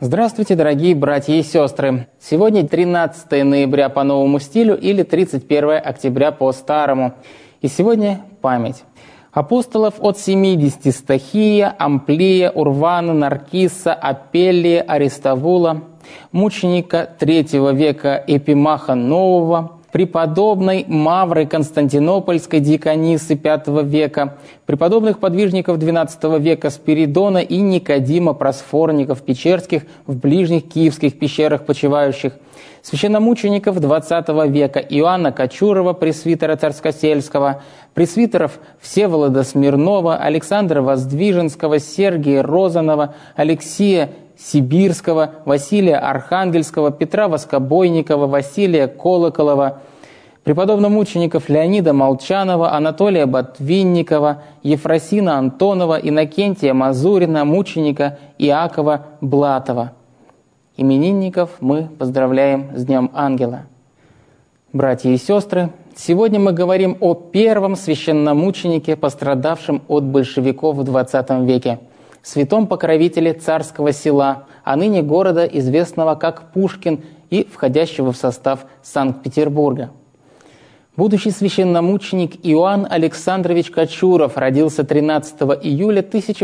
Здравствуйте, дорогие братья и сестры! Сегодня 13 ноября по новому стилю или 31 октября по старому. И сегодня память апостолов от 70: Стахия, Амплия, Урвана, Наркисса, Апеллия, Аристовула, мученика III века Эпимаха Нового, преподобной Мавры Константинопольской диаконисы V века, преподобных подвижников XII века Спиридона и Никодима Просфорников Печерских в ближних киевских пещерах почивающих, священномучеников XX века Иоанна Кочурова, пресвитера Царскосельского, пресвитеров Всеволода Смирнова, Александра Воздвиженского, Сергия Розанова, Алексея Сибирского, Василия Архангельского, Петра Воскобойникова, Василия Колоколова, преподобномучеников Леонида Молчанова, Анатолия Ботвинникова, Ефросина Антонова, Иннокентия Мазурина, мученика Иакова Блатова. Именинников мы поздравляем с Днем Ангела. Братья и сестры, сегодня мы говорим о первом священномученике, пострадавшем от большевиков в XX веке, святом покровителе Царского Села, а ныне города, известного как Пушкин и входящего в состав Санкт-Петербурга. Будущий священномученик Иоанн Александрович Кочуров родился 13 июля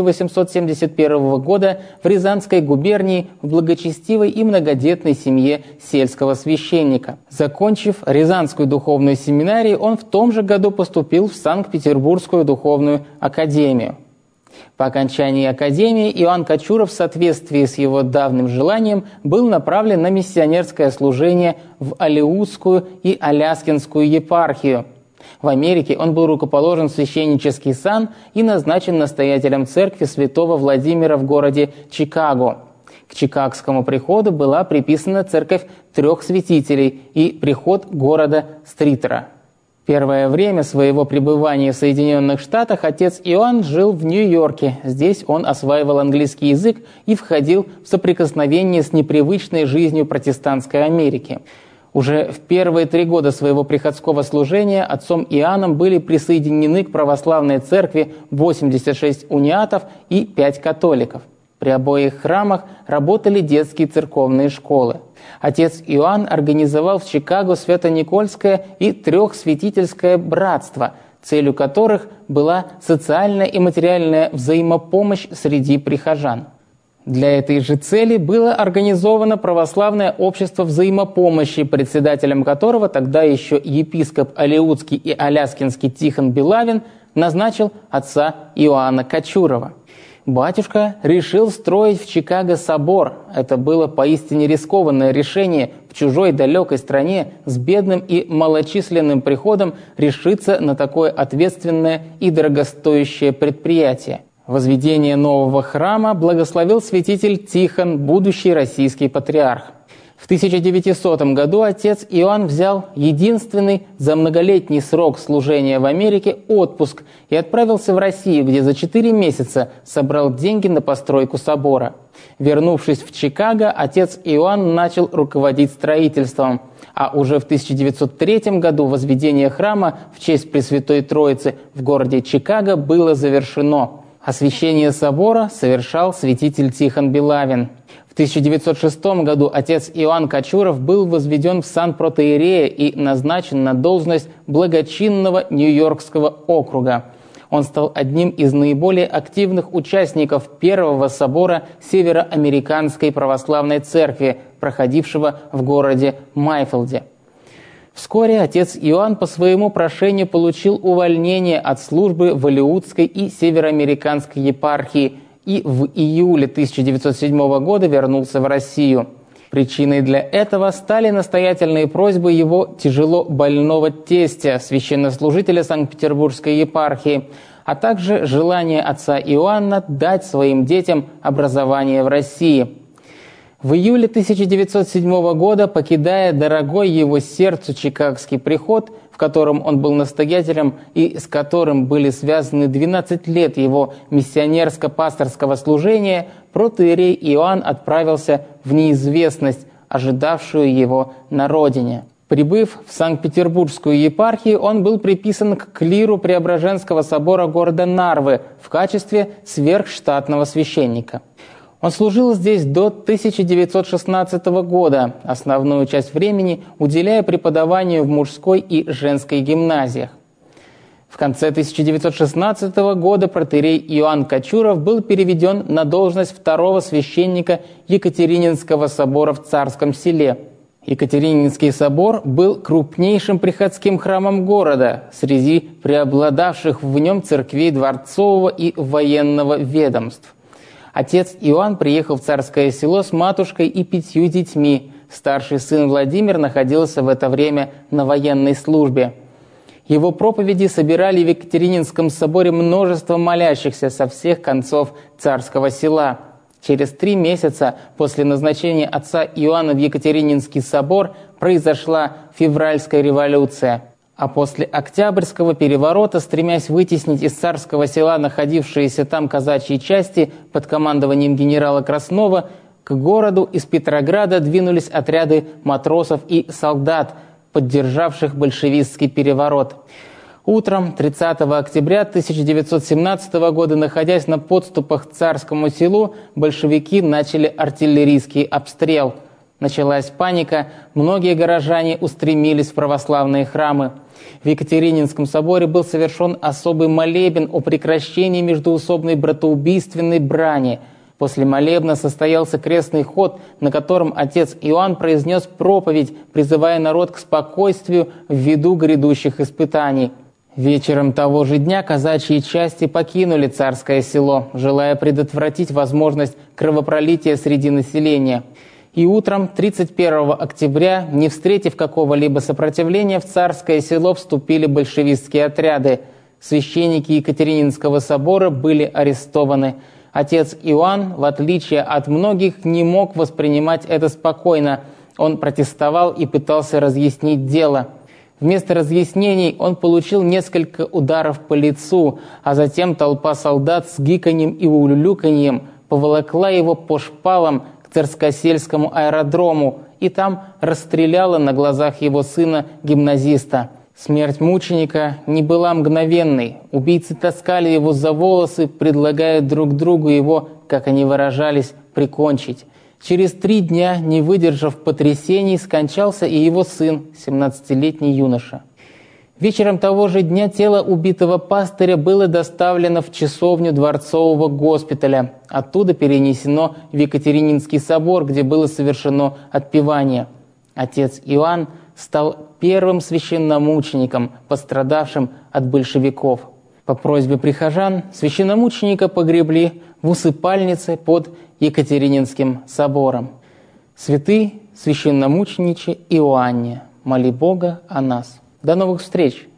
1871 года в Рязанской губернии в благочестивой и многодетной семье сельского священника. Закончив Рязанскую духовную семинарию, он в том же году поступил в Санкт-Петербургскую духовную академию. По окончании академии Иоанн Кочуров в соответствии с его давним желанием был направлен на миссионерское служение в Алеутскую и Аляскинскую епархию. В Америке он был рукоположен в священнический сан и назначен настоятелем церкви святого Владимира в городе Чикаго. К чикагскому приходу была приписана церковь 3 святителей и приход города Стритера. Первое время своего пребывания в Соединенных Штатах отец Иоанн жил в Нью-Йорке. Здесь он осваивал английский язык и входил в соприкосновение с непривычной жизнью протестантской Америки. Уже в первые 3 года своего приходского служения отцом Иоанном были присоединены к православной церкви 86 униатов и 5 католиков. При обоих храмах работали детские церковные школы. Отец Иоанн организовал в Чикаго Свято-Никольское и Трехсвятительское братство, целью которых была социальная и материальная взаимопомощь среди прихожан. Для этой же цели было организовано православное общество взаимопомощи, председателем которого тогда еще епископ Алеутский и Аляскинский Тихон Белавин назначил отца Иоанна Кочурова. Батюшка решил строить в Чикаго собор. Это было поистине рискованное решение в чужой далекой стране с бедным и малочисленным приходом решиться на такое ответственное и дорогостоящее предприятие. Возведение нового храма благословил святитель Тихон, будущий российский патриарх. В 1900 году отец Иоанн взял единственный за многолетний срок служения в Америке отпуск и отправился в Россию, где за 4 месяца собрал деньги на постройку собора. Вернувшись в Чикаго, отец Иоанн начал руководить строительством, а уже в 1903 году возведение храма в честь Пресвятой Троицы в городе Чикаго было завершено. Освящение собора совершал святитель Тихон Белавин. В 1906 году отец Иоанн Кочуров был возведен в сан протоиерея и назначен на должность благочинного Нью-Йоркского округа. Он стал одним из наиболее активных участников Первого собора Североамериканской православной церкви, проходившего в городе Майфилде. Вскоре отец Иоанн по своему прошению получил увольнение от службы в Алеутской и Североамериканской епархии и в июле 1907 года вернулся в Россию. Причиной для этого стали настоятельные просьбы его тяжело больного тестя, священнослужителя Санкт-Петербургской епархии, а также желание отца Иоанна дать своим детям образование в России. В июле 1907 года, покидая дорогой его сердцу чикагский приход, в котором он был настоятелем и с которым были связаны 12 лет его миссионерско-пасторского служения, протоиерей Иоанн отправился в неизвестность, ожидавшую его на родине. Прибыв в Санкт-Петербургскую епархию, он был приписан к клиру Преображенского собора города Нарвы в качестве сверхштатного священника. Он служил здесь до 1916 года, основную часть времени уделяя преподаванию в мужской и женской гимназиях. В конце 1916 года протоиерей Иоанн Кочуров был переведен на должность второго священника Екатерининского собора в Царском Селе. Екатерининский собор был крупнейшим приходским храмом города среди преобладавших в нем церквей дворцового и военного ведомств. Отец Иоанн приехал в Царское Село с матушкой и 5 детьми. Старший сын Владимир находился в это время на военной службе. Его проповеди собирали в Екатерининском соборе множество молящихся со всех концов Царского Села. Через 3 месяца после назначения отца Иоанна в Екатерининский собор произошла февральская революция. А после Октябрьского переворота, стремясь вытеснить из Царского Села находившиеся там казачьи части под командованием генерала Краснова, к городу из Петрограда двинулись отряды матросов и солдат, поддержавших большевистский переворот. Утром 30 октября 1917 года, находясь на подступах к Царскому Селу, большевики начали артиллерийский обстрел. Началась паника, многие горожане устремились в православные храмы. В Екатерининском соборе был совершен особый молебен о прекращении междоусобной братоубийственной брани. После молебна состоялся крестный ход, на котором отец Иоанн произнес проповедь, призывая народ к спокойствию ввиду грядущих испытаний. Вечером того же дня казачьи части покинули Царское Село, желая предотвратить возможность кровопролития среди населения. И утром 31 октября, не встретив какого-либо сопротивления, в Царское Село вступили большевистские отряды. Священники Екатерининского собора были арестованы. Отец Иоанн, в отличие от многих, не мог воспринимать это спокойно. Он протестовал и пытался разъяснить дело. Вместо разъяснений он получил несколько ударов по лицу, а затем толпа солдат с гиканьем и улюлюканьем поволокла его по шпалам к Царскосельскому аэродрому и там расстреляла на глазах его сына-гимназиста. Смерть мученика не была мгновенной. Убийцы таскали его за волосы, предлагая друг другу его, как они выражались, прикончить. Через 3 дня, не выдержав потрясений, скончался и его сын, 17-летний юноша. Вечером того же дня тело убитого пастыря было доставлено в часовню дворцового госпиталя. Оттуда перенесено в Екатерининский собор, где было совершено отпевание. Отец Иоанн стал первым священномучеником, пострадавшим от большевиков. По просьбе прихожан священномученика погребли в усыпальнице под Екатерининским собором. Святый священномучениче Иоанне, моли Бога о нас. До новых встреч!